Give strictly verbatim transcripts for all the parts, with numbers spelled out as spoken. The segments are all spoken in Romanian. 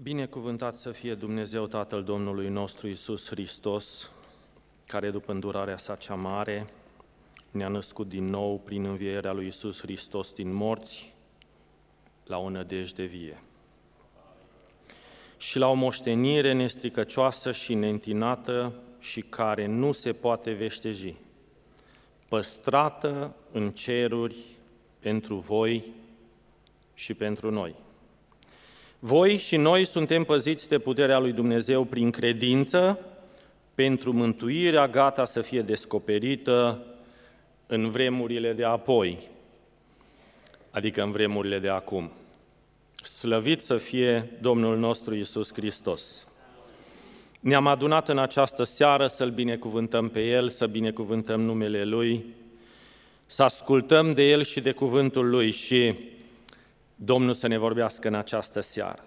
Binecuvântat să fie Dumnezeu Tatăl Domnului nostru Iisus Hristos, care după îndurarea sa cea mare ne-a născut din nou prin învierea lui Iisus Hristos din morți la o nădejde vie și la o moștenire nestricăcioasă și neîntinată și care nu se poate veșteji, păstrată în ceruri pentru voi și pentru noi. Voi și noi suntem păziți de puterea lui Dumnezeu prin credință pentru mântuirea gata să fie descoperită în vremurile de apoi, adică în vremurile de acum. Slăvit să fie Domnul nostru Iisus Hristos! Ne-am adunat în această seară să-L binecuvântăm pe El, să binecuvântăm numele Lui, să ascultăm de El și de cuvântul Lui și Domnul să ne vorbească în această seară.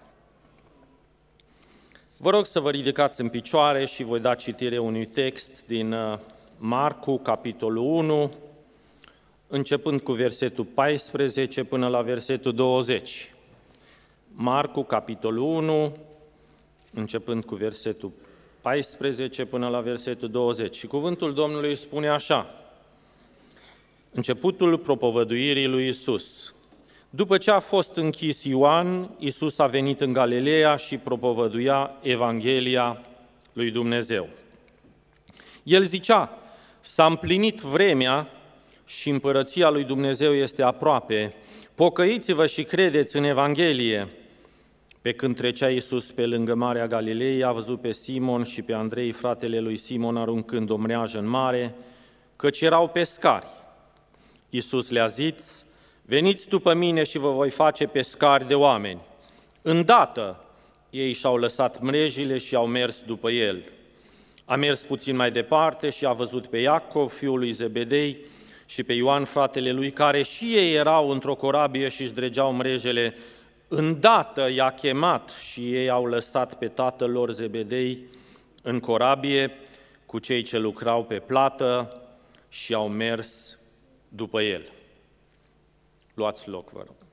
Vă rog să vă ridicați în picioare și voi da citire unui text din Marcu, capitolul unu, începând cu versetul paisprezece până la versetul douăzeci. Marcu, capitolul unu, începând cu versetul paisprezece până la versetul douăzeci. Și cuvântul Domnului spune așa: începutul propovăduirii lui Iisus. După ce a fost închis Ioan, Iisus a venit în Galileea și propovăduia Evanghelia lui Dumnezeu. El zicea: s-a împlinit vremea și împărăția lui Dumnezeu este aproape. Pocăiți-vă și credeți în Evanghelie. Pe când trecea Iisus pe lângă Marea Galilei, a văzut pe Simon și pe Andrei, fratele lui Simon, aruncând o mreajă în mare, căci erau pescari. Iisus le-a zis: veniți după mine și vă voi face pescari de oameni. Îndată ei și-au lăsat mrejile și au mers după el. A mers puțin mai departe și a văzut pe Iacov, fiul lui Zebedei, și pe Ioan, fratele lui, care și ei erau într-o corabie și își dregeau mrejele. Îndată i-a chemat și ei au lăsat pe tatăl lor Zebedei în corabie cu cei ce lucrau pe plată și au mers după el. Luați loc, vă rog.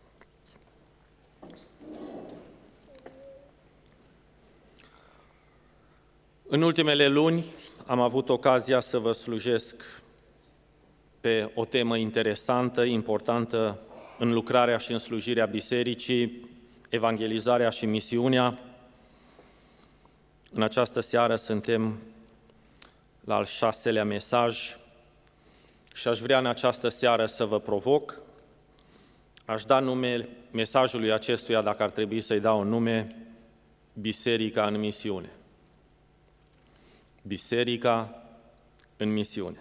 În ultimele luni am avut ocazia să vă slujesc pe o temă interesantă, importantă în lucrarea și în slujirea bisericii, evangelizarea și misiunea. În această seară suntem la al șaselea mesaj și aș vrea în această seară să vă provoc. Aș da nume mesajului acestuia, dacă ar trebui să-i dau un nume, Biserica în misiune. Biserica în misiune.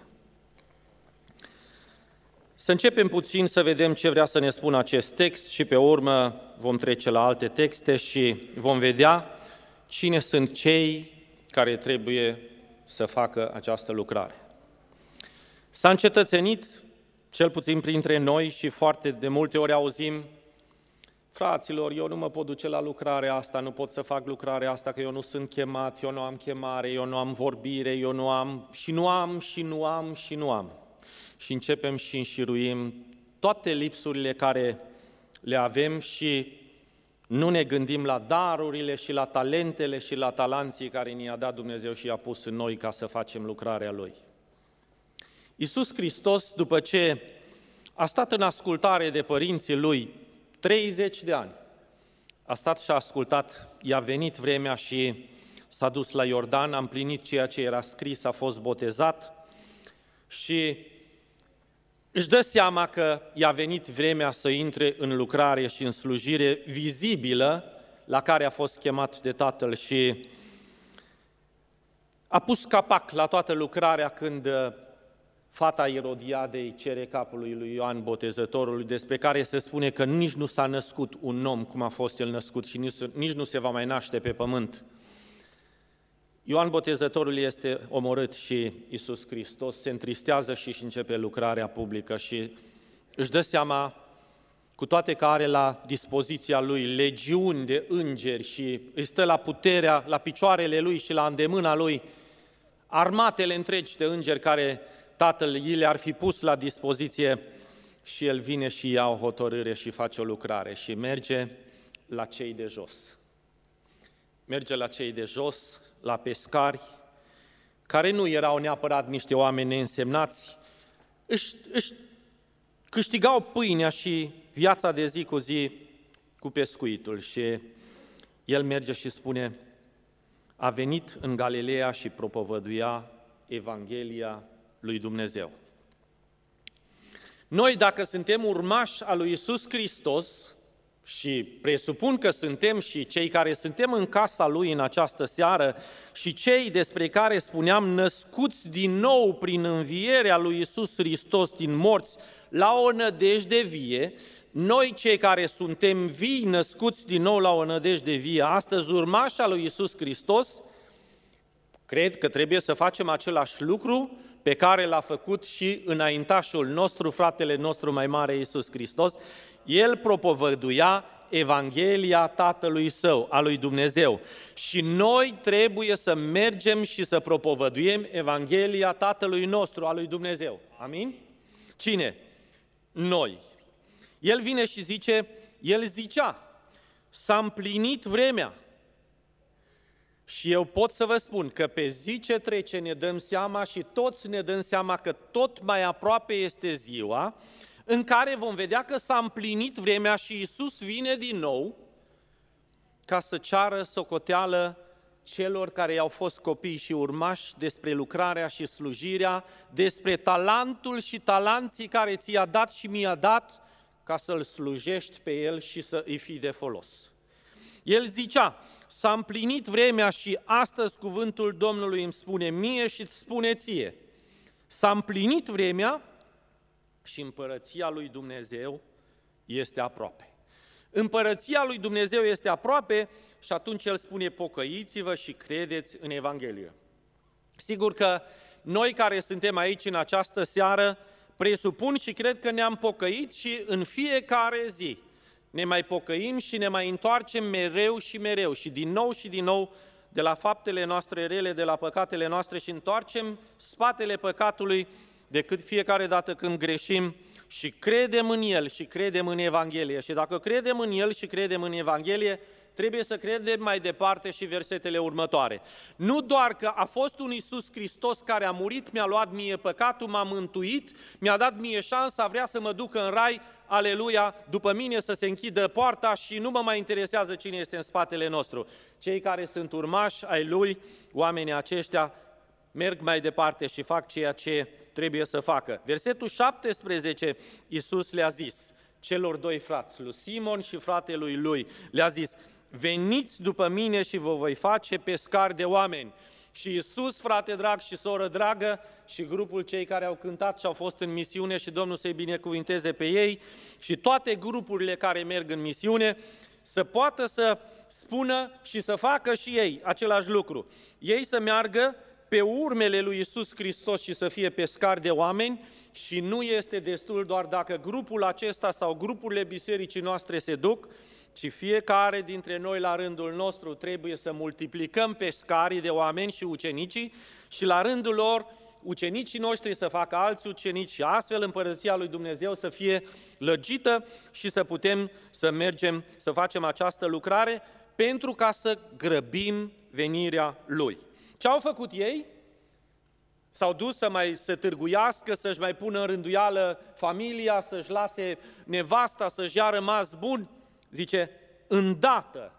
Să începem puțin să vedem ce vrea să ne spună acest text și pe urmă vom trece la alte texte și vom vedea cine sunt cei care trebuie să facă această lucrare. S-a încetățenit, cel puțin printre noi, și foarte de multe ori auzim: fraților, eu nu mă pot duce la lucrarea asta, nu pot să fac lucrarea asta, că eu nu sunt chemat, eu nu am chemare, eu nu am vorbire, eu nu am, și nu am, și nu am, și nu am. Și începem și înșiruim toate lipsurile care le avem și nu ne gândim la darurile și la talentele și la talanții care ni-a dat Dumnezeu și i-a pus în noi ca să facem lucrarea Lui. Iisus Hristos, după ce a stat în ascultare de părinții Lui treizeci de ani, a stat și a ascultat, i-a venit vremea și s-a dus la Iordan, a împlinit ceea ce era scris, a fost botezat și își dă seama că i-a venit vremea să intre în lucrare și în slujire vizibilă la care a fost chemat de Tatăl și a pus capac la toată lucrarea când fata Irodiadei cere capul lui Ioan Botezătorul, despre care se spune că nici nu s-a născut un om cum a fost el născut și nici nu se va mai naște pe pământ. Ioan Botezătorul este omorât și Iisus Hristos se întristează și își începe lucrarea publică și își dă seama, cu toate că are la dispoziția lui legiuni de îngeri și îi stă la puterea, la picioarele lui și la îndemâna lui armatele întregi de îngeri care Tatăl i le-ar fi pus la dispoziție, și el vine și ia o hotărâre și face o lucrare și merge la cei de jos. merge la cei de jos, la pescari, care nu erau neapărat niște oameni neînsemnați, își, își câștigau pâinea și viața de zi cu zi cu pescuitul. Și el merge și spune, a venit în Galileea și propovăduia Evanghelia lui Dumnezeu. Noi, dacă suntem urmași al lui Iisus Hristos, și presupun că suntem și cei care suntem în casa Lui în această seară și cei despre care spuneam născuți din nou prin învierea lui Iisus Hristos din morți la o nădejde vie, noi cei care suntem vii, născuți din nou la o nădejde vie, astăzi urmași al lui Iisus Hristos, cred că trebuie să facem același lucru pe care l-a făcut și înaintașul nostru, fratele nostru mai mare Iisus Hristos. El propovăduia Evanghelia Tatălui Său, a lui Dumnezeu. Și noi trebuie să mergem și să propovăduim Evanghelia Tatălui nostru, a lui Dumnezeu. Amin? Cine? Noi. El vine și zice, el zicea, s-a împlinit vremea. Și eu pot să vă spun că pe zi ce trece ne dăm seama și toți ne dăm seama că tot mai aproape este ziua în care vom vedea că s-a împlinit vremea și Iisus vine din nou ca să ceară socoteală celor care i-au fost copii și urmași despre lucrarea și slujirea, despre talentul și talanții care ți-a dat și mi-a dat ca să-L slujești pe El și să îi fii de folos. El zicea, s-a împlinit vremea și astăzi cuvântul Domnului îmi spune mie și îți spune ție. S-a împlinit vremea și împărăția lui Dumnezeu este aproape. Împărăția lui Dumnezeu este aproape și atunci El spune pocăiți-vă și credeți în Evanghelie. Sigur că noi care suntem aici în această seară presupun și cred că ne-am pocăit și în fiecare zi ne mai pocăim și ne mai întoarcem mereu și mereu și din nou și din nou de la faptele noastre rele, de la păcatele noastre și întoarcem spatele păcatului decât fiecare dată când greșim și credem în El și credem în Evanghelie. Și dacă credem în El și credem în Evanghelie, trebuie să credem mai departe și versetele următoare. Nu doar că a fost un Iisus Hristos care a murit, mi-a luat mie păcatul, m-a mântuit, mi-a dat mie șansa, vrea să mă ducă în rai, aleluia, după mine să se închidă poarta și nu mă mai interesează cine este în spatele nostru. Cei care sunt urmași ai Lui, oamenii aceștia, merg mai departe și fac ceea ce trebuie să facă. Versetul șaptesprezece, Iisus le-a zis celor doi frați, lui Simon și fratelui lui, le-a zis, veniți după mine și vă voi face pescari de oameni. Și Iisus, frate drag și soră dragă, și grupul cei care au cântat și au fost în misiune și Domnul să-i binecuvinteze pe ei, și toate grupurile care merg în misiune, să poată să spună și să facă și ei același lucru. Ei să meargă pe urmele lui Iisus Hristos și să fie pescari de oameni și nu este destul doar dacă grupul acesta sau grupurile bisericii noastre se duc, ci fiecare dintre noi la rândul nostru trebuie să multiplicăm pescarii de oameni și ucenicii și la rândul lor ucenicii noștri să facă alți ucenici și astfel împărăția lui Dumnezeu să fie lăgită și să putem să mergem să facem această lucrare pentru ca să grăbim venirea Lui. Ce au făcut ei? S-au dus să mai se târguiască, să-și mai pună în rânduială familia, să-și lase nevasta, să-și ia rămas bun. Zice, îndată.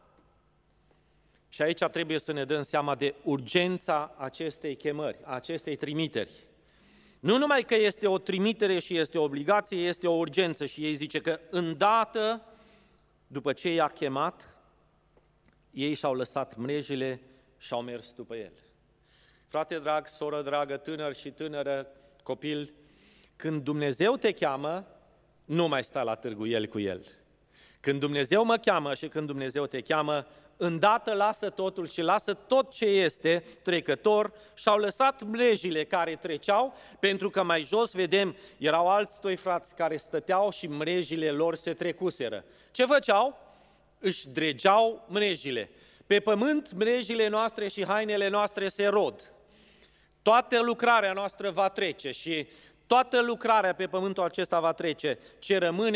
Și aici trebuie să ne dăm seama de urgența acestei chemări, acestei trimiteri. Nu numai că este o trimitere și este o obligație, este o urgență și ei zice că îndată, după ce i-a chemat, ei și-au lăsat mrejile și au mers după el. Frate drag, soră dragă, tânăr și tânără, copil, când Dumnezeu te cheamă, nu mai sta la târguieli cu El. Când Dumnezeu mă cheamă și când Dumnezeu te cheamă, îndată lasă totul și lasă tot ce este trecător și au lăsat mrejile care treceau, pentru că mai jos, vedem, erau alți doi frați care stăteau și mrejile lor se trecuseră. Ce făceau? Își dregeau mrejile. Pe pământ mrejile noastre și hainele noastre se rod. Toată lucrarea noastră va trece și toată lucrarea pe pământul acesta va trece. Ce rămâne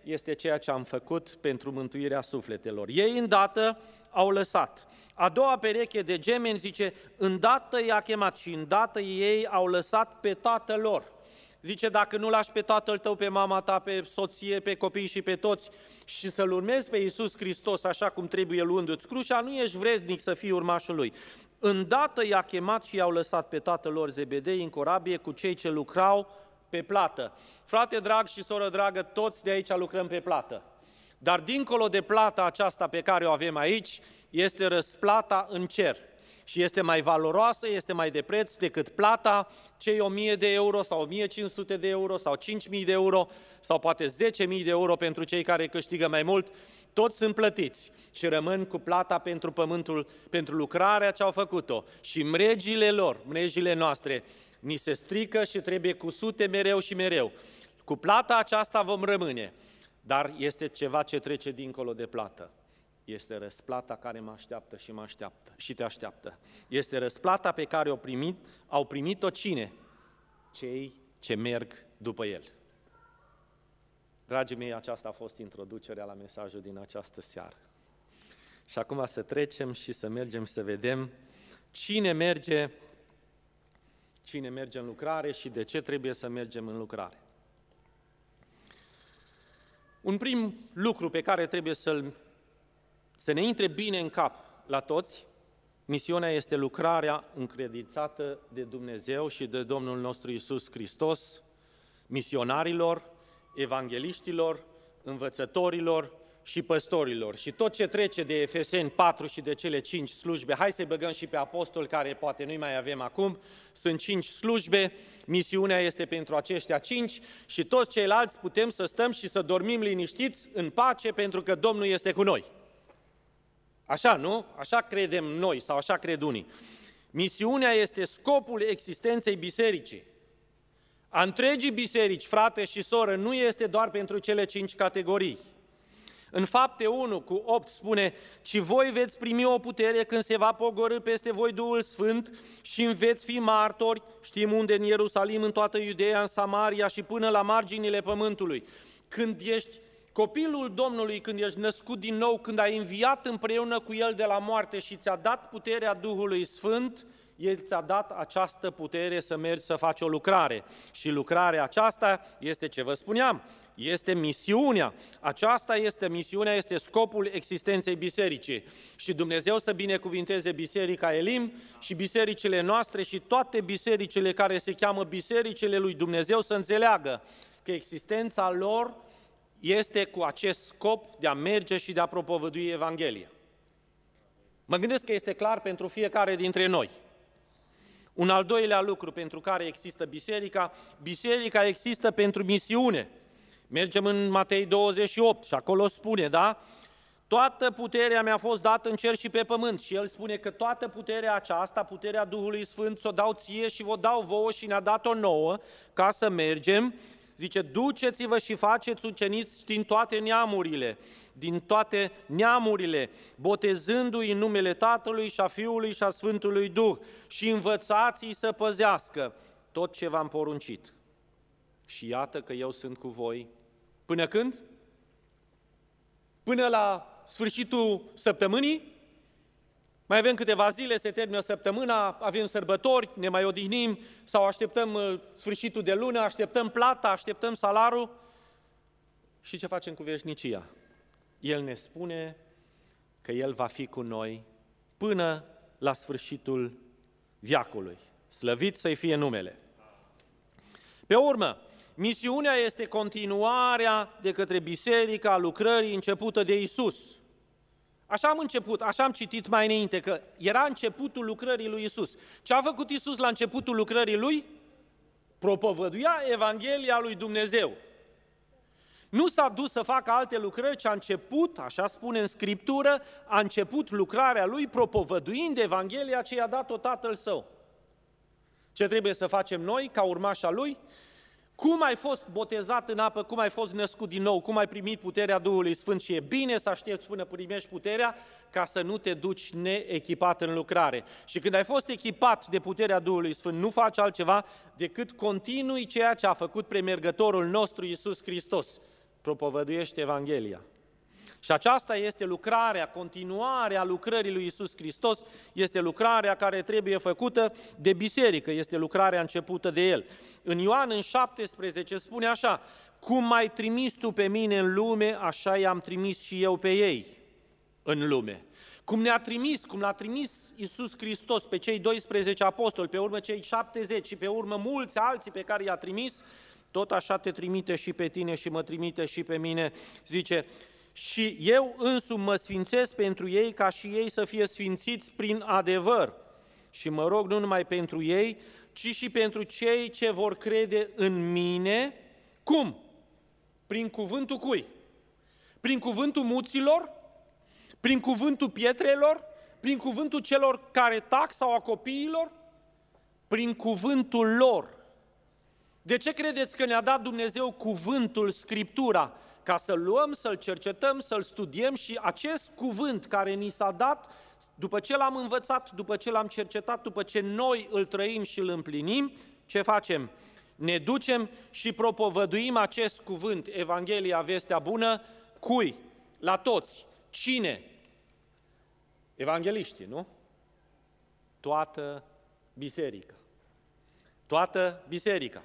este ceea ce am făcut pentru mântuirea sufletelor. Ei îndată au lăsat. A doua pereche de gemeni zice, îndată i-a chemat și îndată ei au lăsat pe tatăl lor. Zice, dacă nu lași pe tatăl tău, pe mama ta, pe soție, pe copii și pe toți și să-L urmezi pe Iisus Hristos așa cum trebuie luându-ți crucea, nu ești vrednic să fii urmașul Lui. Îndată i-a chemat și i-au lăsat pe tatăl lor Zebedei în corabie cu cei ce lucrau pe plată. Frate drag și soră dragă, toți de aici lucrăm pe plată. Dar dincolo de plata aceasta pe care o avem aici, este răsplata în cer. Și este mai valoroasă, este mai de preț decât plata, cei o mie de euro sau o mie cinci sute de euro sau cinci mii de euro sau poate zece mii de euro pentru cei care câștigă mai mult. Toți sunt plătiți și rămân cu plata pentru pământul, pentru lucrarea ce au făcut-o. Și mregile lor, mregile noastre, ni se strică și trebuie cusute mereu și mereu. Cu plata aceasta vom rămâne, dar este ceva ce trece dincolo de plată. Este răsplata care mă așteaptă și mă așteaptă și te așteaptă. Este răsplata pe care o primit, au primit-o cine? Cei ce merg după El. Dragii mei, aceasta a fost introducerea la mesajul din această seară. Și acum să trecem și să mergem să vedem cine merge, cine merge în lucrare și de ce trebuie să mergem în lucrare. Un prim lucru pe care trebuie să-l Să ne intre bine în cap la toți, misiunea este lucrarea încredințată de Dumnezeu și de Domnul nostru Iisus Hristos, misionarilor, evangeliștilor, învățătorilor și păstorilor. Și tot ce trece de Efeseni patru și de cele cinci slujbe, hai să-i băgăm și pe apostoli, care poate nu-i mai avem acum, sunt cinci slujbe, misiunea este pentru aceștia cinci și toți ceilalți putem să stăm și să dormim liniștiți în pace pentru că Domnul este cu noi. Așa, nu? Așa credem noi sau așa cred unii. Misiunea este scopul existenței bisericii. A întregii biserici, frate și soră, nu este doar pentru cele cinci categorii. În Fapte unu cu opt spune, ci voi veți primi o putere când se va pogorî peste voi Duhul Sfânt și veți fi martori, știm unde, în Ierusalim, în toată Iudeea, în Samaria și până la marginile pământului. Când ești copilul Domnului, când ești născut din nou, când ai înviat împreună cu El de la moarte și ți-a dat puterea Duhului Sfânt, El ți-a dat această putere să mergi să faci o lucrare. Și lucrarea aceasta este ce vă spuneam, este misiunea. Aceasta este misiunea, este scopul existenței bisericii. Și Dumnezeu să binecuvinteze Biserica Elim și bisericile noastre și toate bisericile care se cheamă bisericile lui Dumnezeu să înțeleagă că existența lor este cu acest scop de a merge și de a propovădui Evanghelia. Mă gândesc că este clar pentru fiecare dintre noi. Un al doilea lucru pentru care există biserica, biserica există pentru misiune. Mergem în Matei douăzeci și opt și acolo spune, da? Toată puterea mi-a fost dată în cer și pe pământ. Și el spune că toată puterea aceasta, puterea Duhului Sfânt, ți-o dau ție și vă dau vouă și ne-a dat-o nouă ca să mergem. Zice, duceți-vă și faceți ucenici din toate neamurile, din toate neamurile, botezându-i în numele Tatălui și a Fiului și a Sfântului Duh și învățați-i să păzească tot ce v-am poruncit. Și iată că eu sunt cu voi. Până când? Până la sfârșitul săptămânii? Mai avem câteva zile, se termină săptămâna, avem sărbători, ne mai odihnim sau așteptăm sfârșitul de lună, așteptăm plata, așteptăm salarul. Și ce facem cu veșnicia? El ne spune că El va fi cu noi până la sfârșitul veacului. Slăvit să-i fie numele. Pe urmă, misiunea este continuarea de către biserica lucrării începută de Iisus. Așa am început, așa am citit mai înainte, că era începutul lucrării lui Iisus. Ce a făcut Iisus la începutul lucrării lui? Propovăduia Evanghelia lui Dumnezeu. Nu s-a dus să facă alte lucrări, ci a început, așa spune în Scriptură, a început lucrarea lui propovăduind Evanghelia ce i-a dat-o Tatăl Său. Ce trebuie să facem noi, ca urmașa lui? Cum ai fost botezat în apă, cum ai fost născut din nou, cum ai primit puterea Duhului Sfânt și e bine să aștepți până primești puterea ca să nu te duci neechipat în lucrare. Și când ai fost echipat de puterea Duhului Sfânt, nu faci altceva decât continui ceea ce a făcut premergătorul nostru Iisus Hristos. propovăduiește Evanghelia. Și aceasta este lucrarea, continuarea lucrării lui Iisus Hristos, este lucrarea care trebuie făcută de biserică, este lucrarea începută de El. În Ioan, în șaptesprezece, spune așa: cum m-ai trimis tu pe mine în lume, așa i-am trimis și eu pe ei în lume. Cum ne-a trimis, cum l-a trimis Iisus Hristos pe cei doisprezece apostoli, pe urmă cei șaptezeci și pe urmă mulți alții pe care i-a trimis, tot așa te trimite și pe tine și mă trimite și pe mine, zice, și eu însumi mă sfințesc pentru ei ca și ei să fie sfințiți prin adevăr. Și mă rog nu numai pentru ei, ci și pentru cei ce vor crede în mine. Cum? Prin cuvântul cui? Prin cuvântul muților? Prin cuvântul pietrelor? Prin cuvântul celor care tac sau a copiilor? Prin cuvântul lor. De ce credeți că ne-a dat Dumnezeu cuvântul, Scriptura? Ca să-l luăm, să-l cercetăm, să-l studiem și acest cuvânt care ni s-a dat, după ce l-am învățat, după ce l-am cercetat, după ce noi îl trăim și îl împlinim, ce facem? Ne ducem și propovăduim acest cuvânt, Evanghelia, vestea bună, cui? La toți. Cine? Evangheliștii, nu? Toată biserica. Toată biserica.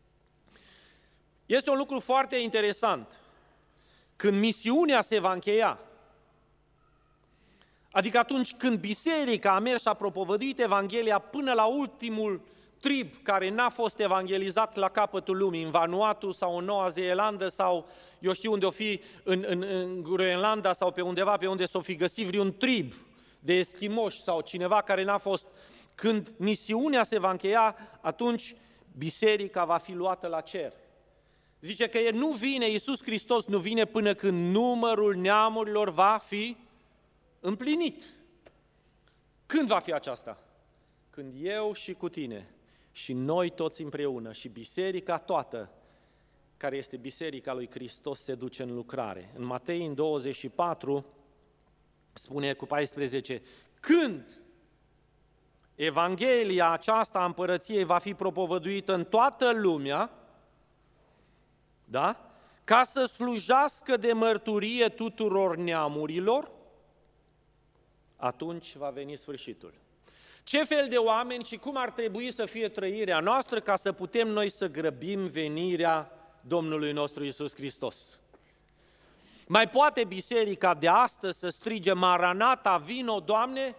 Este un lucru foarte interesant. Când misiunea se va încheia, adică atunci când biserica a mers și a propovăduit Evanghelia până la ultimul trib care n-a fost evangelizat la capătul lumii, în Vanuatu sau în Noua Zeelandă sau eu știu unde o fi, în, în, în Groenlanda sau pe undeva pe unde s-o fi găsit vreun trib de eschimoși sau cineva care n-a fost. Când misiunea se va încheia, atunci biserica va fi luată la cer. Zice că nu vine, Iisus Hristos nu vine până când numărul neamurilor va fi împlinit. Când va fi aceasta? Când eu și cu tine și noi toți împreună și biserica toată, care este biserica lui Hristos, se duce în lucrare. În Matei, în douăzeci și patru, spune cu paisprezece, când Evanghelia aceasta a împărăției va fi propovăduită în toată lumea, da? Ca să slujească de mărturie tuturor neamurilor, atunci va veni sfârșitul. Ce fel de oameni și cum ar trebui să fie trăirea noastră ca să putem noi să grăbim venirea Domnului nostru Iisus Hristos? Mai poate biserica de astăzi să strige Maranata, vino, Doamne?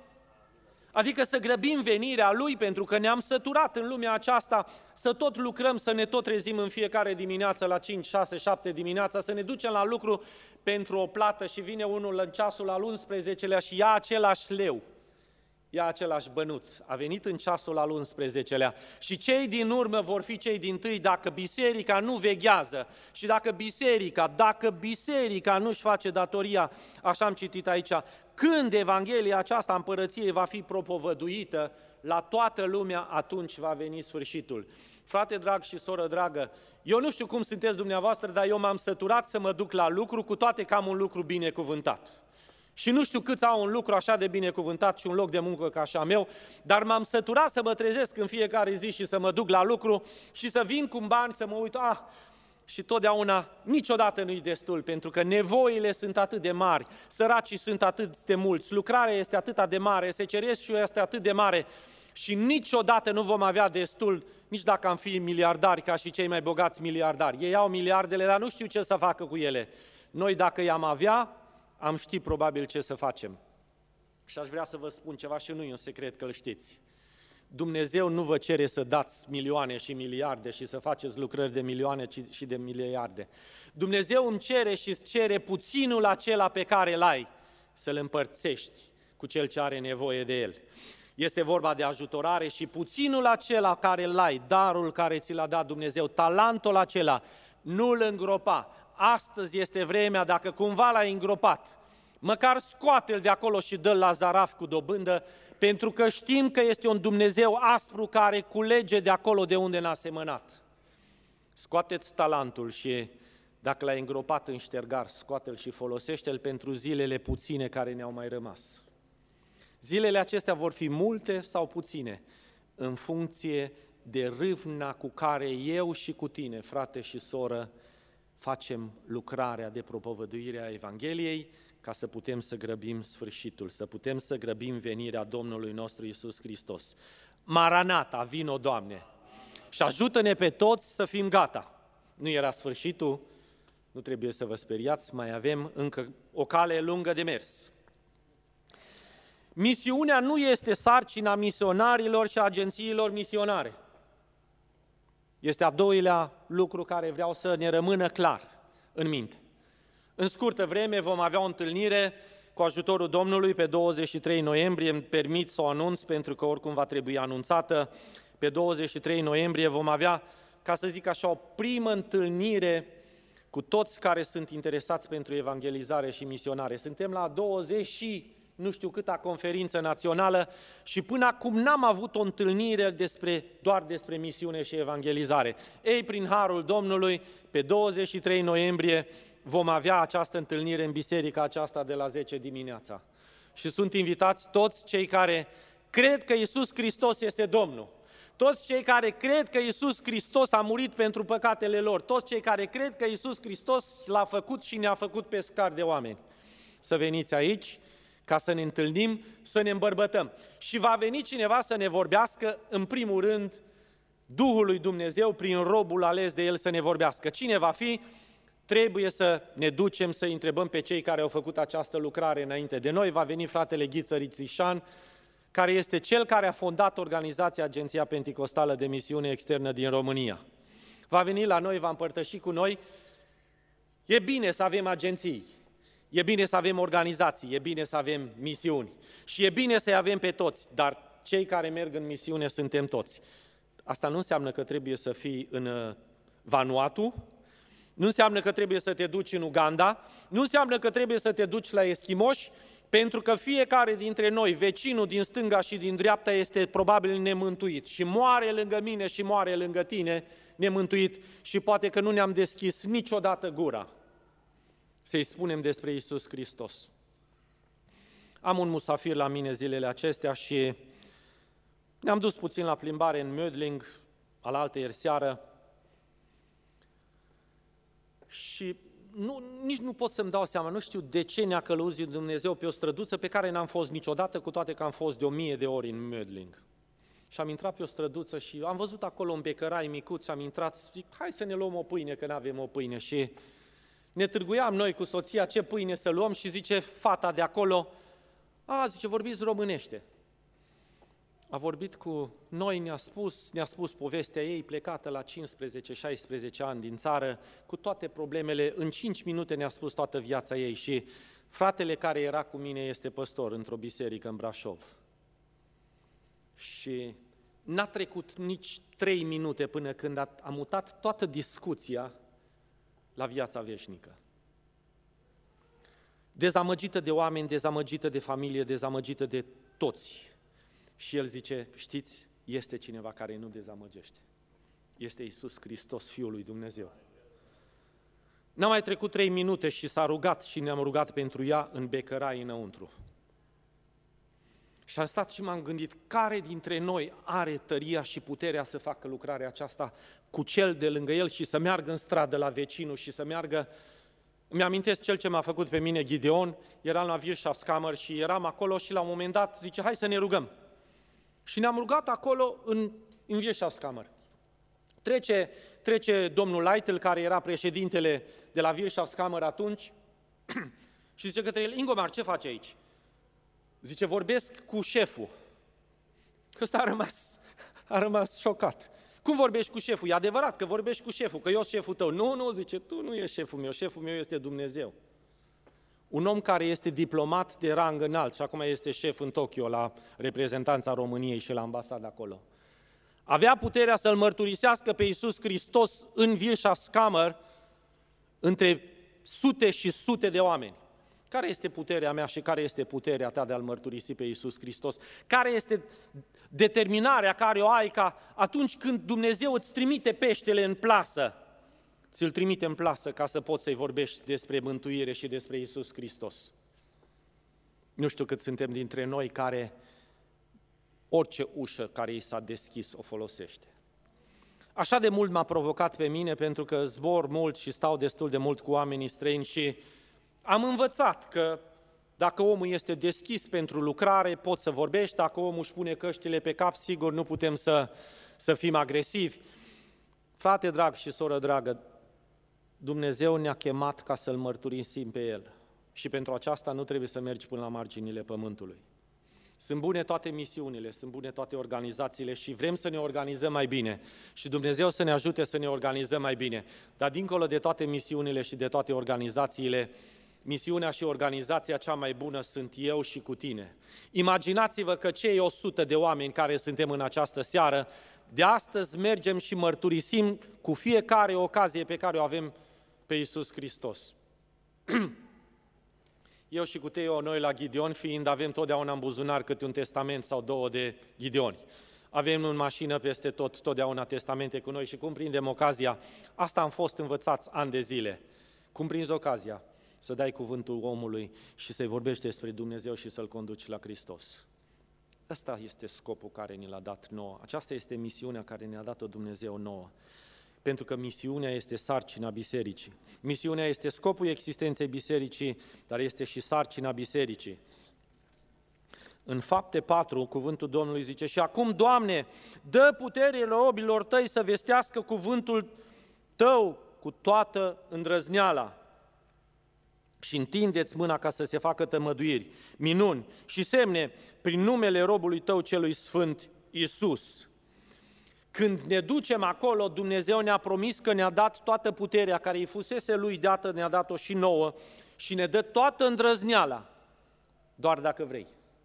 Adică să grăbim venirea Lui, pentru că ne-am săturat în lumea aceasta să tot lucrăm, să ne tot trezim în fiecare dimineață la cinci, șase, șapte dimineața, să ne ducem la lucru pentru o plată și vine unul în ceasul al unsprezecelea și ia același leu, ia același bănuț. A venit în ceasul al unsprezecelea și cei din urmă vor fi cei dintâi dacă biserica nu veghează și dacă biserica, dacă biserica nu-și face datoria, așa am citit aici, când Evanghelia aceasta împărăției va fi propovăduită la toată lumea, atunci va veni sfârșitul. Frate drag și soră dragă, eu nu știu cum sunteți dumneavoastră, dar eu m-am săturat să mă duc la lucru, cu toate că am un lucru binecuvântat. Și nu știu câți au un lucru așa de binecuvântat și un loc de muncă ca așa meu, dar m-am săturat să mă trezesc în fiecare zi și să mă duc la lucru și să vin cu bani, să mă uit, ah, și totdeauna, niciodată nu-i destul, pentru că nevoile sunt atât de mari, săracii sunt atât de mulți, lucrarea este atât de mare, secerișul este atât de mare și niciodată nu vom avea destul, nici dacă am fi miliardari ca și cei mai bogați miliardari. Ei au miliardele, dar nu știu ce să facă cu ele. Noi, dacă i-am avea, am ști probabil ce să facem. Și aș vrea să vă spun ceva și nu e un secret că îl știți. Dumnezeu nu vă cere să dați milioane și miliarde și să faceți lucrări de milioane și de miliarde. Dumnezeu îmi cere și îți cere puținul acela pe care îl ai, să-l împărțești cu cel ce are nevoie de el. Este vorba de ajutorare și puținul acela care îl ai, darul care ți l-a dat Dumnezeu, talentul acela, nu-l îngropa. Astăzi este vremea, dacă cumva l-ai îngropat, măcar scoate-l de acolo și dă-l la zaraf cu dobândă, pentru că știm că este un Dumnezeu aspru care culege de acolo de unde n-a semănat. Scoateți talentul și dacă l-ai îngropat în ștergar, scoate-l și folosește-l pentru zilele puține care ne-au mai rămas. Zilele acestea vor fi multe sau puține, în funcție de râvna cu care eu și cu tine, frate și soră, facem lucrarea de propovăduire a Evangheliei ca să putem să grăbim sfârșitul, să putem să grăbim venirea Domnului nostru Iisus Hristos. Maranata, vino, Doamne! Și ajută-ne pe toți să fim gata. Nu era sfârșitul, nu trebuie să vă speriați, mai avem încă o cale lungă de mers. Misiunea nu este sarcina misionarilor și agențiilor misionare. Este a doilea lucru care vreau să ne rămână clar în minte. În scurtă vreme vom avea o întâlnire cu ajutorul Domnului pe douăzeci și trei noiembrie, îmi permit să o anunț pentru că oricum va trebui anunțată. Pe douăzeci și trei noiembrie vom avea, ca să zic așa, o primă întâlnire cu toți care sunt interesați pentru evangelizare și misionare. Suntem la douăzeci și nu știu câta conferință națională și până acum n-am avut o întâlnire despre, doar despre misiune și evangelizare. Ei, prin harul Domnului, pe douăzeci și trei noiembrie vom avea această întâlnire în biserica aceasta de la zece dimineața. Și sunt invitați toți cei care cred că Iisus Hristos este Domnul. Toți cei care cred că Iisus Hristos a murit pentru păcatele lor, toți cei care cred că Iisus Hristos l-a făcut și ne-a făcut pescari de oameni. Să veniți aici ca să ne întâlnim, să ne îmbărbătăm. Și va veni cineva să ne vorbească, în primul rând, Duhul lui Dumnezeu, prin robul ales de El să ne vorbească. Cine va fi? Trebuie să ne ducem să întrebăm pe cei care au făcut această lucrare înainte de noi. Va veni fratele Ghiță Rițișan, care este cel care a fondat organizația Agenția Penticostală de Misiune Externă din România. Va veni la noi, va împărtăși cu noi. E bine să avem agenții, e bine să avem organizații, e bine să avem misiuni și e bine să-i avem pe toți, dar cei care merg în misiune suntem toți. Asta nu înseamnă că trebuie să fii în Vanuatu, nu înseamnă că trebuie să te duci în Uganda, nu înseamnă că trebuie să te duci la eschimoși, pentru că fiecare dintre noi, vecinul din stânga și din dreapta, este probabil nemântuit și moare lângă mine și moare lângă tine nemântuit și poate că nu ne-am deschis niciodată gura să-i spunem despre Iisus Hristos. Am un musafir la mine zilele acestea și ne-am dus puțin la plimbare în Mödling, alaltăieri seară, și nu, nici nu pot să-mi dau seama, nu știu de ce ne-a călăuzit Dumnezeu pe o străduță pe care n-am fost niciodată, cu toate că am fost de o mie de ori în Mödling. Și am intrat pe o străduță și am văzut acolo un becărai micuț și am intrat, zic, hai să ne luăm o pâine, că n-avem o pâine. Și ne târguiam noi cu soția ce pâine să luăm și zice fata de acolo, a, zice, vorbiți românește. A vorbit cu noi, ne-a spus, ne-a spus povestea ei, plecată la cincisprezece șaisprezece ani din țară, cu toate problemele, în cinci minute ne-a spus toată viața ei și fratele care era cu mine este păstor într-o biserică în Brașov. Și n-a trecut nici trei minute până când a, a mutat toată discuția la viața veșnică. Dezamăgită de oameni, dezamăgită de familie, dezamăgită de toți. Și el zice, știți, este cineva care nu dezamăgește. Este Iisus Hristos, Fiul lui Dumnezeu. N-a mai trecut trei minute și s-a rugat și ne-am rugat pentru ea în becărai înăuntru. Și am stat și m-am gândit, care dintre noi are tăria și puterea să facă lucrarea aceasta cu cel de lângă el și să meargă în stradă la vecinul și să meargă... Îmi amintesc cel ce m-a făcut pe mine, Gideon, eram la Wirtschaftskammer și eram acolo și la un moment dat zice, hai să ne rugăm. Și ne-am rugat acolo în, în Wirtschaftskammer. Trece, trece domnul Leitl, care era președintele de la Wirtschaftskammer atunci, și zice către el, Ingomar, ce faci aici? Zice, vorbesc cu șeful. Ăsta a rămas, a rămas șocat. Cum vorbești cu șeful? E adevărat că vorbești cu șeful, că eu sunt șeful tău. Nu, nu, zice, tu nu ești șeful meu, șeful meu este Dumnezeu. Un om care este diplomat de rang înalt și acum este șef în Tokyo la reprezentanța României și la ambasada acolo. Avea puterea să-L mărturisească pe Iisus Hristos în Wirtschaftskammer între sute și sute de oameni. Care este puterea mea și care este puterea ta de a-L mărturisi pe Iisus Hristos? Care este determinarea care o ai ca atunci când Dumnezeu îți trimite peștele în plasă, ți-l trimite în plasă ca să poți să-i vorbești despre mântuire și despre Iisus Hristos? Nu știu cât suntem dintre noi care orice ușă care i s-a deschis o folosește. așa de mult m-a provocat pe mine, pentru că zbor mult și stau destul de mult cu oamenii străini și am învățat că dacă omul este deschis pentru lucrare, poți să vorbești, dacă omul își pune căștile pe cap, sigur nu putem să, să fim agresivi. Frate drag și soră dragă, Dumnezeu ne-a chemat ca să-L mărturisim pe El și pentru aceasta nu trebuie să mergi până la marginile pământului. Sunt bune toate misiunile, sunt bune toate organizațiile și vrem să ne organizăm mai bine și Dumnezeu să ne ajute să ne organizăm mai bine. Dar dincolo de toate misiunile și de toate organizațiile, misiunea și organizația cea mai bună sunt eu și cu tine. Imaginați-vă că cei o sută de oameni care suntem în această seară, de astăzi mergem și mărturisim cu fiecare ocazie pe care o avem pe Iisus Hristos. Eu și cu Teo, noi la Gideon, fiind, avem totdeauna în buzunar câte un testament sau două de Gideoni. Avem în mașină peste tot, totdeauna testamente cu noi și cum prindem ocazia, asta am fost învățați ani de zile. Cum prinzi ocazia? Să dai cuvântul omului și să-i vorbești despre Dumnezeu și să-L conduci la Hristos. Ăsta este scopul care ni l-a dat nouă. Aceasta este misiunea care ne-a dat-o Dumnezeu nouă. Pentru că misiunea este sarcina bisericii. Misiunea este scopul existenței bisericii, dar este și sarcina bisericii. În Fapte patru, cuvântul Domnului zice: și acum, Doamne, dă putere robilor Tăi să vestească cuvântul Tău cu toată îndrăzneala și întindeți mâna ca să se facă tămăduiri, minuni și semne prin numele robului Tău celui sfânt Iisus. Când ne ducem acolo, Dumnezeu ne-a promis că ne-a dat toată puterea care îi fusese Lui dată, ne-a dat-o și nouă și ne dă toată îndrăzneala, doar dacă vrei.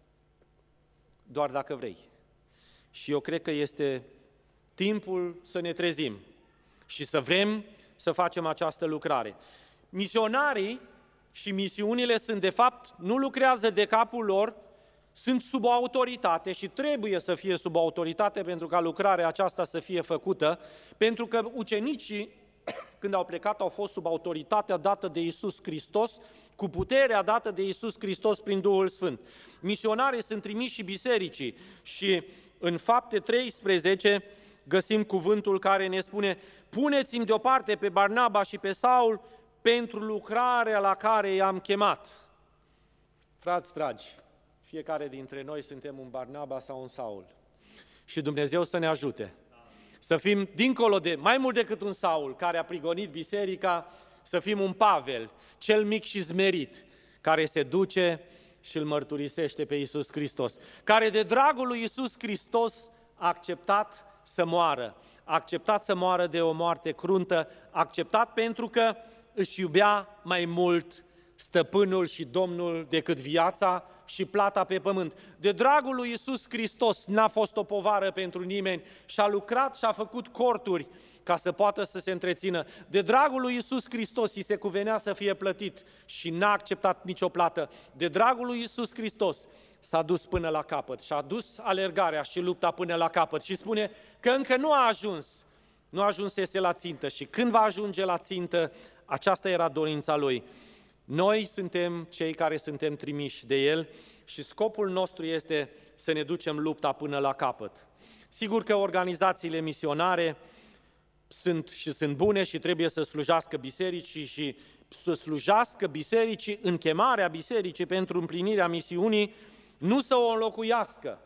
Doar dacă vrei. Și eu cred că este timpul să ne trezim și să vrem să facem această lucrare. Misionarii și misiunile sunt, de fapt, nu lucrează de capul lor, sunt sub o autoritate și trebuie să fie sub o autoritate pentru ca lucrarea aceasta să fie făcută, pentru că ucenicii, când au plecat, au fost sub autoritatea dată de Iisus Hristos, cu puterea dată de Iisus Hristos prin Duhul Sfânt. Misionarii sunt trimiși și bisericii și în Fapte treisprezece găsim cuvântul care ne spune: puneți-mi deoparte pe Barnaba și pe Saul pentru lucrarea la care i-am chemat. Frați dragi, fiecare dintre noi suntem un Barnaba sau un Saul. Și Dumnezeu să ne ajute. Să fim dincolo de, mai mult decât un Saul care a prigonit biserica, să fim un Pavel, cel mic și zmerit, care se duce și îl mărturisește pe Iisus Hristos, care de dragul lui Iisus Hristos a acceptat să moară, a acceptat să moară de o moarte cruntă, a acceptat pentru că își iubea mai mult stăpânul și Domnul decât viața și plata pe pământ. De dragul lui Iisus Hristos n-a fost o povară pentru nimeni și a lucrat și a făcut corturi ca să poată să se întrețină. De dragul lui Iisus Hristos îi se cuvenea să fie plătit și n-a acceptat nicio plată. De dragul lui Iisus Hristos s-a dus până la capăt și a dus alergarea și lupta până la capăt și spune că încă nu a ajuns, nu ajunsese la țintă și când va ajunge la țintă, aceasta era dorința lui. Noi suntem cei care suntem trimiși de El și scopul nostru este să ne ducem lupta până la capăt. Sigur că organizațiile misionare sunt și sunt bune și trebuie să slujească bisericii și să slujească bisericii în chemarea bisericii pentru împlinirea misiunii, nu să o înlocuiască.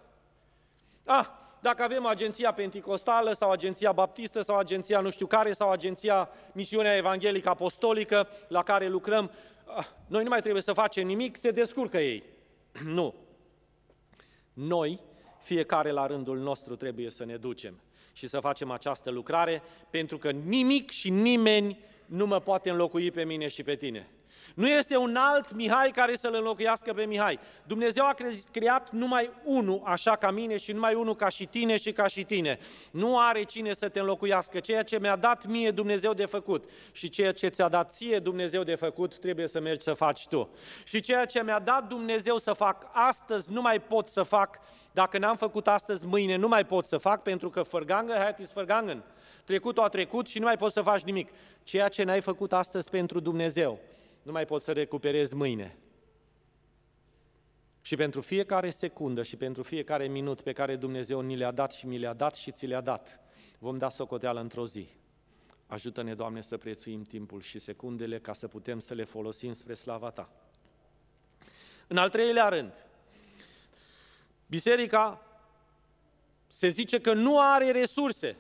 Ah, dacă avem agenția penticostală sau agenția baptistă sau agenția nu știu care sau agenția Misiunea Evanghelică Apostolică la care lucrăm, noi nu mai trebuie să facem nimic, se descurcă ei. Nu. Noi, fiecare la rândul nostru, trebuie să ne ducem și să facem această lucrare, pentru că nimic și nimeni nu mă poate înlocui pe mine și pe tine. Nu este un alt Mihai care să-l înlocuiască pe Mihai. Dumnezeu a creat numai unul așa ca mine și numai unul ca și tine și ca și tine. Nu are cine să te înlocuiască. Ceea ce mi-a dat mie Dumnezeu de făcut și ceea ce ți-a dat ție Dumnezeu de făcut, trebuie să mergi să faci tu. Și ceea ce mi-a dat Dumnezeu să fac astăzi, nu mai pot să fac. Dacă n-am făcut astăzi, mâine nu mai pot să fac, pentru că vergangen het is vergangen. Trecutul a trecut și nu mai poți să faci nimic. Ceea ce n-ai făcut astăzi pentru Dumnezeu, nu mai poți să recuperezi mâine. Și pentru fiecare secundă și pentru fiecare minut pe care Dumnezeu ni le-a dat și mi le-a dat și ți le-a dat, Vom da socoteală într-o zi. Ajută-ne, Doamne, să prețuim timpul și secundele ca să putem să le folosim spre slava Ta. În al treilea rând, biserica se zice că nu are resurse.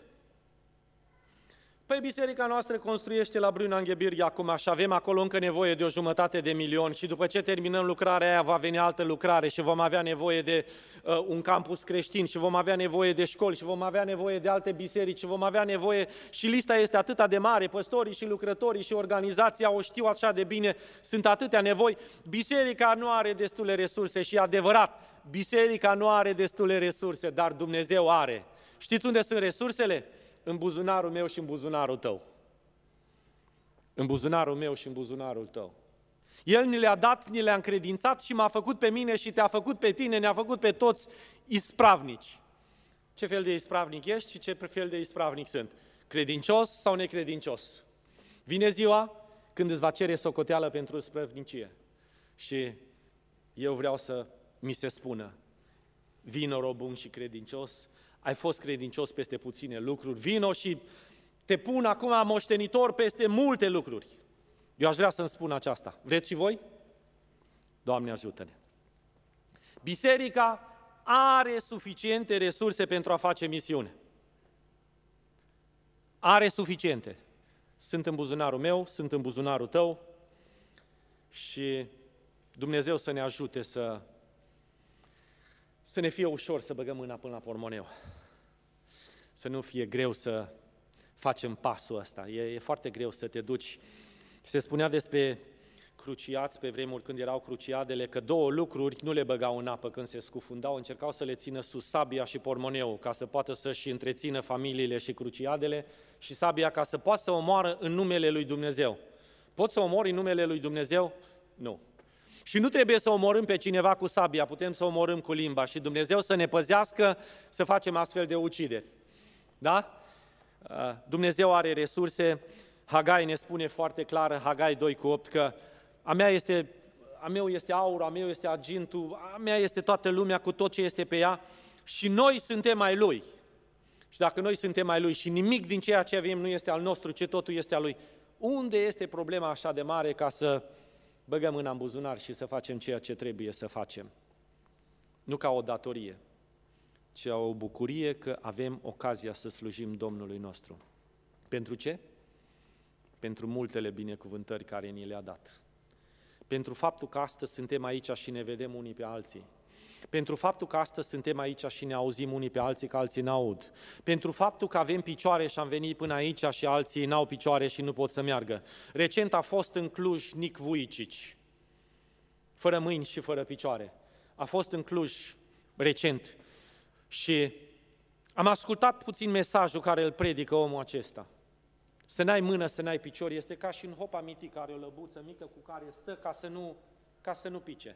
Păi biserica noastră construiește la Bruna în Ghebirghi acum și avem acolo încă nevoie de o jumătate de milion și după ce terminăm lucrarea aia va veni altă lucrare și vom avea nevoie de uh, un campus creștin și vom avea nevoie de școli și vom avea nevoie de alte biserici și vom avea nevoie și lista este atât de mare, păstorii și lucrătorii și organizația o știu așa de bine, sunt atâtea nevoi. Biserica nu are destule resurse și e adevărat, biserica nu are destule resurse, dar Dumnezeu are. Știți unde sunt resursele? În buzunarul meu și în buzunarul tău. În buzunarul meu și în buzunarul tău. El ni le-a dat, ni le-a încredințat și m-a făcut pe mine și te-a făcut pe tine, ne-a făcut pe toți ispravnici. Ce fel de ispravnic ești și ce fel de ispravnic sunt? Credincios sau necredincios? Vine ziua când îți va cere socoteală pentru ispravnicie. Și eu vreau să mi se spună, vino rob bun și credincios, ai fost credincios peste puține lucruri, vino și te pun acum moștenitor peste multe lucruri. Eu aș vrea să-mi spun aceasta. Vreți și voi? Doamne ajută-ne! Biserica are suficiente resurse pentru a face misiune. Are suficiente. Sunt în buzunarul meu, sunt în buzunarul tău și Dumnezeu să ne ajute să Să ne fie ușor să băgăm mâna până la pormoneu. Să nu fie greu să facem pasul ăsta. E, e foarte greu să te duci. Se spunea despre cruciați pe vremuri când erau cruciadele, că două lucruri nu le băgau în apă când se scufundau, încercau să le țină sus, sabia și pormoneul, ca să poată să-și întrețină familiile și cruciadele, și sabia ca să poată să omoară în numele lui Dumnezeu. Poți să omori în numele lui Dumnezeu? Nu. Și nu trebuie să omorâm pe cineva cu sabia, putem să omorâm cu limba și Dumnezeu să ne păzească să facem astfel de ucideri. Da? Dumnezeu are resurse. Hagai ne spune foarte clar, Hagai doi cu opt, că a mea este, a meu este aur, a meu este argintul, a mea este toată lumea cu tot ce este pe ea și noi suntem ai Lui. Și dacă noi suntem ai Lui și nimic din ceea ce avem nu este al nostru, ci totul este al Lui, unde este problema așa de mare ca să băgăm mâna în buzunar și să facem ceea ce trebuie să facem? Nu ca o datorie, ci o bucurie că avem ocazia să slujim Domnului nostru. Pentru ce? Pentru multele binecuvântări care ni le-a dat. Pentru faptul că astăzi suntem aici și ne vedem unii pe alții. Pentru faptul că astăzi suntem aici și ne auzim unii pe alții, că alții n-aud. Pentru faptul că avem picioare și am venit până aici și alții n-au picioare și nu pot să meargă. Recent a fost în Cluj Nic Vujicic, fără mâini și fără picioare. A fost în Cluj recent și am ascultat puțin mesajul care îl predică omul acesta. Să n-ai mână, să n-ai picior, este ca și un hopa mitic care are o lăbuță mică cu care stă ca să nu, ca să nu pice.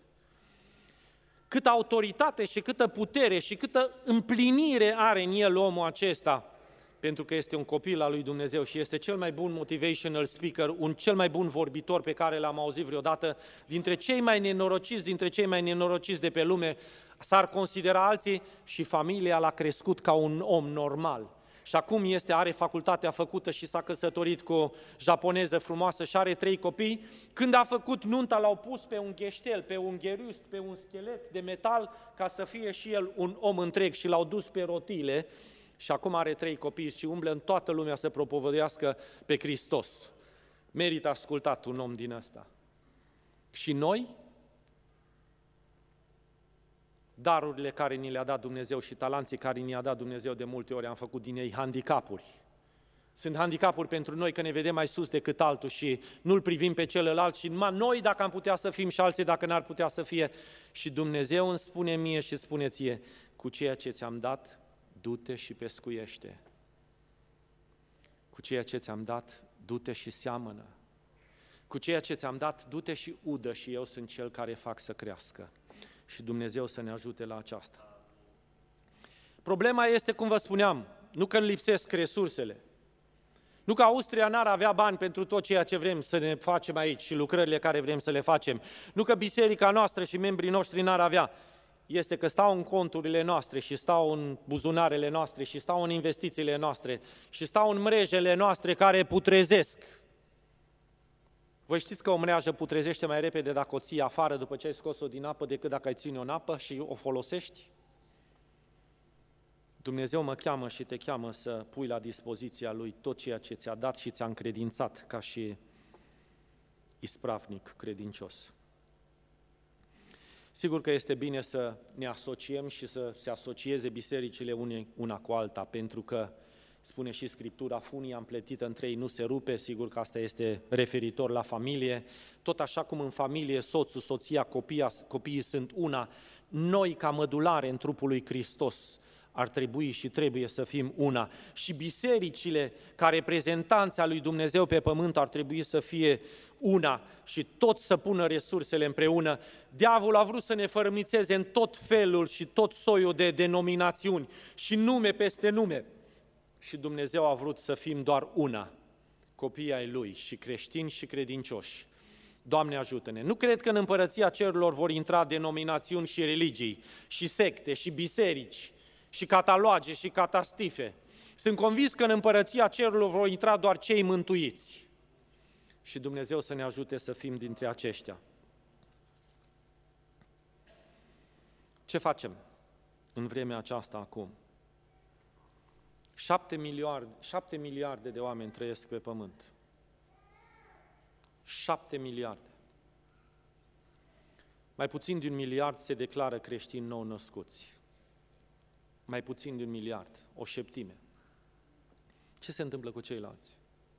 Câtă autoritate și câtă putere și câtă împlinire are în el omul acesta, pentru că este un copil al lui Dumnezeu și este cel mai bun motivational speaker, un cel mai bun vorbitor pe care l-am auzit vreodată, dintre cei mai nenorociți, dintre cei mai nenorociți de pe lume, s-ar considera alții și familia l-a crescut ca un om normal. Și acum este, are facultatea făcută și s-a căsătorit cu o japoneză frumoasă și are trei copii. Când a făcut nunta, l-au pus pe un gheștel, pe un gherust, pe un schelet de metal, ca să fie și el un om întreg și l-au dus pe rotile și acum are trei copii și umblă în toată lumea să propovăduiască pe Hristos. Merită ascultat un om din ăsta. Și noi, darurile care ni le-a dat Dumnezeu și talanții care ni-a dat Dumnezeu, de multe ori am făcut din ei handicapuri. Sunt handicapuri pentru noi că ne vedem mai sus decât altul și nu-l privim pe celălalt și numai noi dacă am putea să fim și alții dacă n-ar putea să fie. Și Dumnezeu îmi spune mie și spune ție, cu ceea ce ți-am dat, du-te și pescuiește. Cu ceea ce ți-am dat, du-te și seamănă. Cu ceea ce ți-am dat, du-te și udă și eu sunt cel care fac să crească. Și Dumnezeu să ne ajute la aceasta. Problema este, cum vă spuneam, nu că lipsesc resursele, nu că Austria n-ar avea bani pentru tot ceea ce vrem să ne facem aici și lucrările care vrem să le facem, nu că biserica noastră și membrii noștri n-ar avea. este că stau în conturile noastre și stau în buzunarele noastre și stau în investițiile noastre și stau în mrejele noastre care putrezesc. Voi știți că o mreajă putrezește mai repede dacă o ții afară după ce ai scos-o din apă decât dacă ai ține-o în apă și o folosești? Dumnezeu mă cheamă și te cheamă să pui la dispoziția Lui tot ceea ce ți-a dat și ți-a încredințat ca și ispravnic credincios. Sigur că este bine să ne asociem și să se asocieze bisericile una cu alta, pentru că, spune și Scriptura, funia împletită în trei nu se rupe, sigur că asta este referitor la familie, tot așa cum în familie soțul, soția, copiii, copiii sunt una, noi ca mădulare în trupul lui Hristos ar trebui și trebuie să fim una. Și bisericile, ca reprezentanți al lui Dumnezeu pe pământ, ar trebui să fie una și tot să pună resursele împreună. Diavolul a vrut să ne fărâmițeze în tot felul și tot soiul de denominațiuni și nume peste nume. Și Dumnezeu a vrut să fim doar una, copiii ai Lui, și creștini și credincioși. Doamne ajută-ne! Nu cred că în împărăția cerurilor vor intra denominațiuni și religii, și secte, și biserici, și cataloage, și catastife. Sunt convins că în împărăția cerurilor vor intra doar cei mântuiți. Și Dumnezeu să ne ajute să fim dintre aceștia. Ce facem în vremea aceasta acum? Șapte miliarde, șapte miliarde de oameni trăiesc pe pământ. Șapte miliarde. Mai puțin de un miliard se declară creștini nou născuți. Mai puțin de un miliard, o șeptime. Ce se întâmplă cu ceilalți?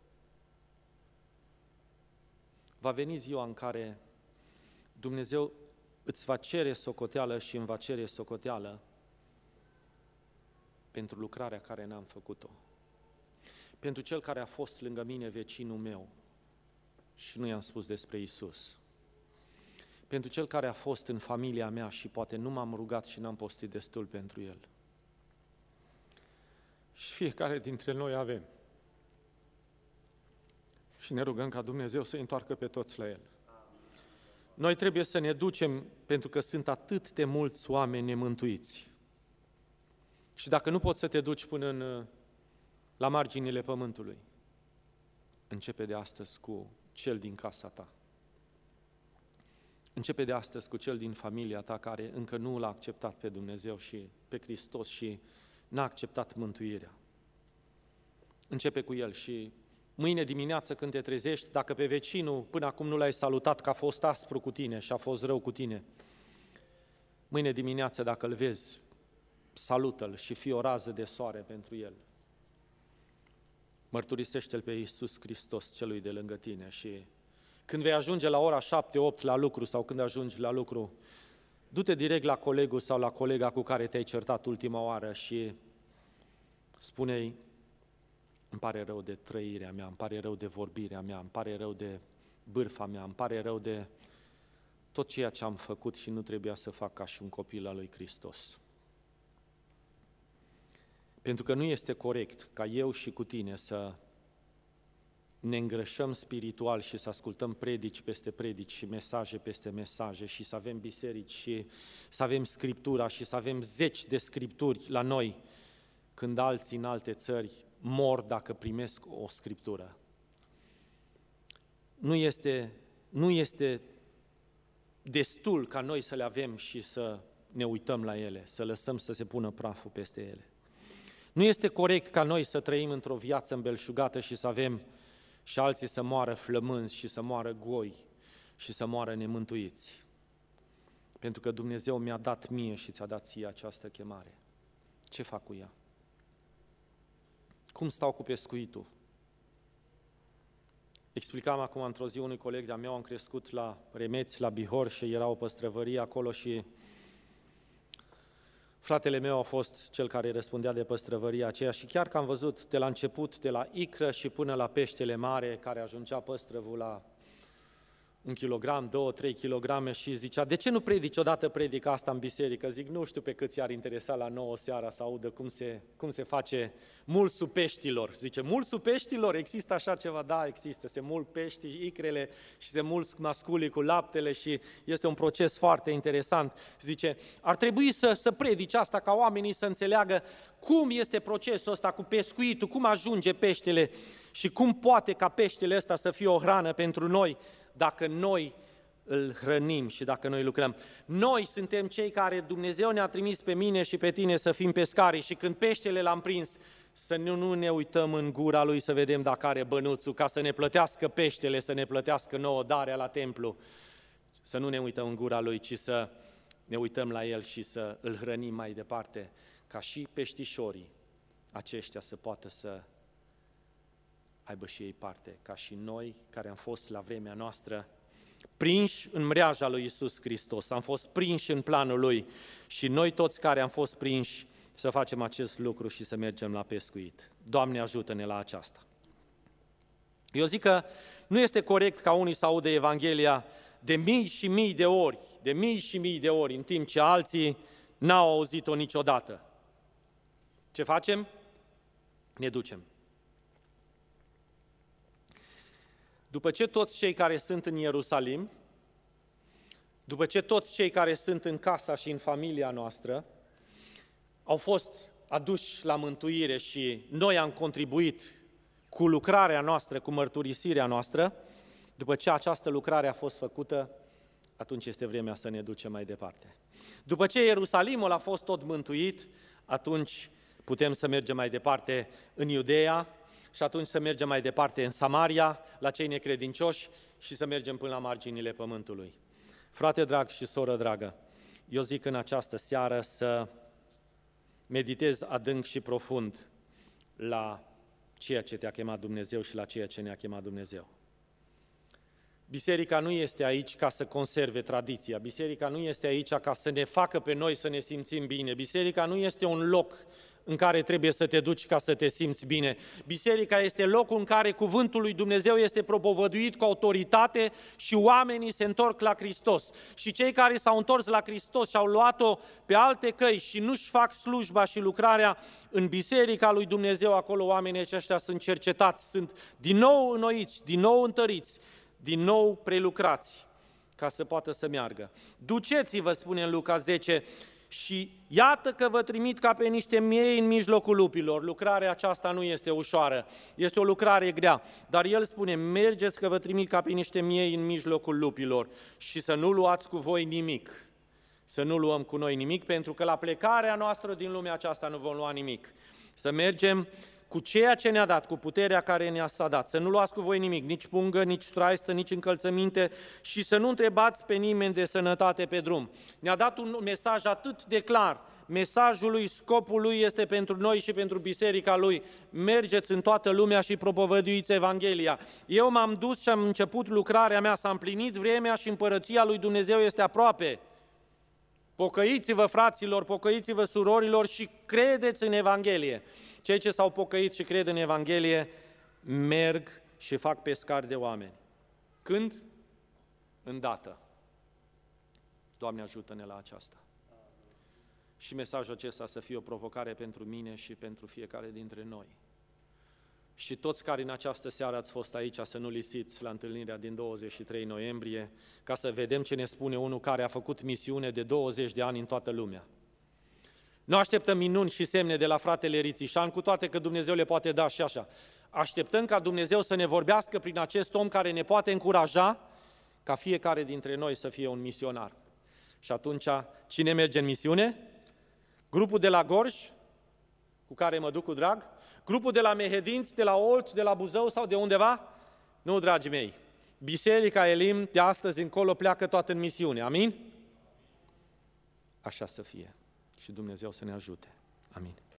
Va veni ziua în care Dumnezeu îți va cere socoteală și îmi va cere socoteală pentru lucrarea care n-am făcut-o. Pentru cel care a fost lângă mine vecinul meu și nu i-am spus despre Iisus. Pentru cel care a fost în familia mea și poate nu m-am rugat și n-am postit destul pentru el. Și fiecare dintre noi avem. Și ne rugăm ca Dumnezeu să-i întoarcă pe toți la El. Noi trebuie să ne ducem, pentru că sunt atât de mulți oameni nemântuiți. Și dacă nu poți să te duci până în, la marginile pământului, începe de astăzi cu cel din casa ta. Începe de astăzi cu cel din familia ta care încă nu l-a acceptat pe Dumnezeu și pe Hristos și n-a acceptat mântuirea. Începe cu el și mâine dimineață când te trezești, dacă pe vecinul până acum nu l-ai salutat că a fost aspru cu tine și a fost rău cu tine, mâine dimineață dacă îl vezi, salută-l și fii o rază de soare pentru el. Mărturisește-l pe Iisus Hristos celui de lângă tine și când vei ajunge la ora șapte opt la lucru sau când ajungi la lucru, du-te direct la colegul sau la colega cu care te-ai certat ultima oară și spune-i: îmi pare rău de trăirea mea, îmi pare rău de vorbirea mea, îmi pare rău de bârfa mea, îmi pare rău de tot ceea ce am făcut și nu trebuia să fac ca și un copil al lui Hristos. Pentru că nu este corect ca eu și cu tine să ne îngrășăm spiritual și să ascultăm predici peste predici și mesaje peste mesaje și să avem biserici și să avem Scriptura și să avem zeci de Scripturi la noi, când alții în alte țări mor dacă primesc o Scriptură. Nu este, nu este destul ca noi să le avem și să ne uităm la ele, să lăsăm să se pună praful peste ele. Nu este corect ca noi să trăim într-o viață îmbelșugată și să avem și alții să moară flămânzi și să moară goi și să moară nemântuiți. Pentru că Dumnezeu mi-a dat mie și ți-a dat ție această chemare. Ce fac cu ea? Cum stau cu pescuitul? Explicam acum într-o zi unui coleg de-a meu, am crescut la Remeți, la Bihor și era o păstrăvărie acolo și fratele meu a fost cel care răspundea de păstrăvăria aceea și chiar că am văzut de la început, de la icră și până la peștele mare, care ajungea păstrăvul la un kilogram, două, trei kilograme și zicea, de ce nu predici odată predica asta în biserică? Zic, nu știu pe câți ar interesa la nouă seara să audă cum se, cum se face mulsul peștilor. Zice, mulsul peștilor? Există așa ceva? Da, există. Se mult peștii, icrele și se mulți masculii cu laptele și este un proces foarte interesant. Zice, ar trebui să, să predici asta ca oamenii să înțeleagă cum este procesul ăsta cu pescuitul, cum ajunge peștele și cum poate ca peștele ăsta să fie o hrană pentru noi, dacă noi îl hrănim și dacă noi lucrăm. Noi suntem cei care Dumnezeu ne-a trimis pe mine și pe tine să fim pescari și când peștele l-am prins, să nu, nu ne uităm în gura lui să vedem dacă are bănuțul, ca să ne plătească peștele, să ne plătească nouă darea la templu. Să nu ne uităm în gura lui, ci să ne uităm la el și să îl hrănim mai departe, ca și peștișorii aceștia să poată să aibă și ei parte, ca și noi care am fost la vremea noastră prinși în mreaja lui Iisus Hristos, am fost prinși în planul Lui și noi toți care am fost prinși să facem acest lucru și să mergem la pescuit. Doamne, ajută-ne la aceasta. Eu zic că nu este corect ca unii să audă Evanghelia de mii și mii de ori, de mii și mii de ori, în timp ce alții n-au auzit-o niciodată. Ce facem? Ne ducem. După ce toți cei care sunt în Ierusalim, după ce toți cei care sunt în casa și în familia noastră au fost aduși la mântuire și noi am contribuit cu lucrarea noastră, cu mărturisirea noastră, după ce această lucrare a fost făcută, atunci este vremea să ne ducem mai departe. După ce Ierusalimul a fost tot mântuit, atunci putem să mergem mai departe în Iudeea, și atunci să mergem mai departe în Samaria, la cei necredincioși și să mergem până la marginile pământului. Frate drag și soră dragă, eu zic în această seară să meditezi adânc și profund la ceea ce te-a chemat Dumnezeu și la ceea ce ne-a chemat Dumnezeu. Biserica nu este aici ca să conserve tradiția, biserica nu este aici ca să ne facă pe noi să ne simțim bine, biserica nu este un loc în care trebuie să te duci ca să te simți bine. Biserica este locul în care cuvântul lui Dumnezeu este propovăduit cu autoritate și oamenii se întorc la Hristos. Și cei care s-au întors la Hristos și au luat-o pe alte căi și nu-și fac slujba și lucrarea în biserica lui Dumnezeu, acolo oamenii aceștia sunt cercetați, sunt din nou înnoiți, din nou întăriți, din nou prelucrați, ca să poată să meargă. Duceți-vă, spune în Luca zece, și iată că vă trimit ca pe niște miei în mijlocul lupilor. Lucrarea aceasta nu este ușoară, este o lucrare grea, dar el spune, mergeți că vă trimit ca pe niște miei în mijlocul lupilor și să nu luați cu voi nimic. Să nu luăm cu noi nimic, pentru că la plecarea noastră din lumea aceasta nu vom lua nimic. Să mergem cu ceea ce ne-a dat, cu puterea care ne-a s-a dat. Să nu luați cu voi nimic, nici pungă, nici traistă, nici încălțăminte și să nu întrebați pe nimeni de sănătate pe drum. Ne-a dat un mesaj atât de clar. Mesajul lui, scopul lui este pentru noi și pentru biserica lui. Mergeți în toată lumea și propovăduiți Evanghelia. Eu m-am dus și am început lucrarea mea, s-a împlinit vremea și împărăția lui Dumnezeu este aproape. Pocăiți-vă, fraților, pocăiți-vă, surorilor și credeți în Evanghelie. Cei ce s-au pocăit și cred în Evanghelie merg și fac pescari de oameni. Când? Îndată. Doamne, ajută-ne la aceasta. Și mesajul acesta să fie o provocare pentru mine și pentru fiecare dintre noi. Și toți care în această seară ați fost aici să nu lisiți la întâlnirea din douăzeci și trei noiembrie, ca să vedem ce ne spune unul care a făcut misiune de douăzeci de ani în toată lumea. Nu așteptăm minuni și semne de la fratele Rițișan, cu toate că Dumnezeu le poate da și așa. Așteptăm ca Dumnezeu să ne vorbească prin acest om care ne poate încuraja ca fiecare dintre noi să fie un misionar. Și atunci, cine merge în misiune? Grupul de la Gorj, cu care mă duc cu drag? Grupul de la Mehedinți, de la Olt, de la Buzău sau de undeva? Nu, dragii mei. Biserica Elim de astăzi încolo pleacă toată în misiune. Amin? Așa să fie. Și Dumnezeu să ne ajute. Amin.